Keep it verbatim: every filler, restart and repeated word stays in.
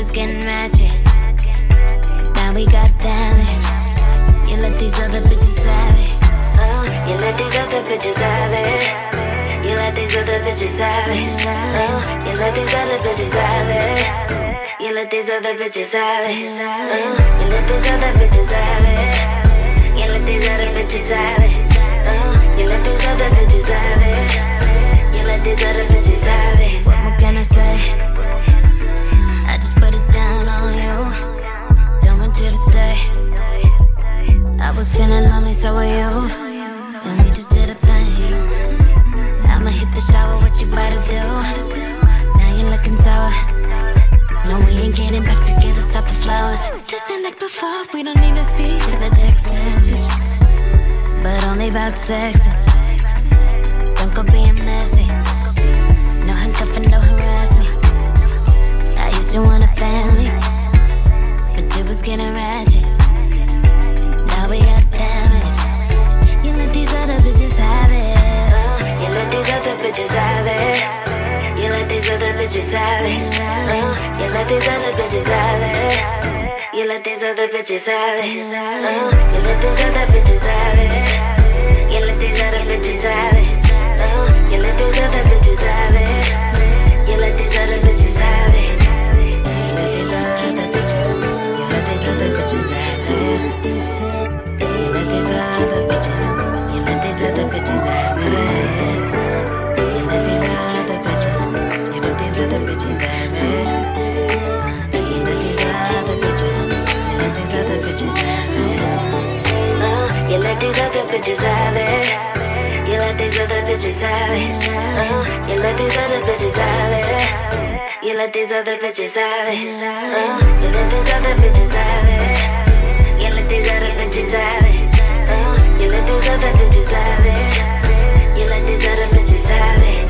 was getting ratchet. Now we got damage. You let these other bitches have it. Oh, you let these other bitches have it. You let these other bitches have it. Oh, you let these other bitches have it. You let these other bitches have it. Oh, you let these other bitches have it. You let these other bitches have it. Oh, you let these other bitches have it. You let these other bitches have it. What more can I say? I just put it down on you. Don't want you to stay. I was feeling lonely, so were you. And we just did a thing. I'ma hit the shower, what you about to do? Now you're looking sour. No, we ain't getting back together, stop the flowers. This ain't like before, we don't even speak to the text message. But only about sexes. Don't go being messy. No handcuffing, no harass me. I used to want a family, but you was getting ratchet. Now we got damage. You let these other bitches have it. Oh, you let these other bitches have it. You let these other bitches have it. Oh, you let these other bitches have it. You let these other bitches have it. Oh, you let these other bitches have it. You let these other bitches have it. Oh, you let these other bitches have it. You let these other bitches have it. You let these other bitches. You let these other bitches have it. You let these other bitches. You let these other bitches have it. You let these other bitches. You let these other bitches have it. You let these other bitches. You let these other bitches have it. Oh, you let these other bitches have it. You let these other bitches have it. Oh, you let these other bitches have it. You let these other bitches have it. Oh, you let these other bitches have it. You let these other bitches have it. Oh, you let these other bitches have it. You let these other bitches have it.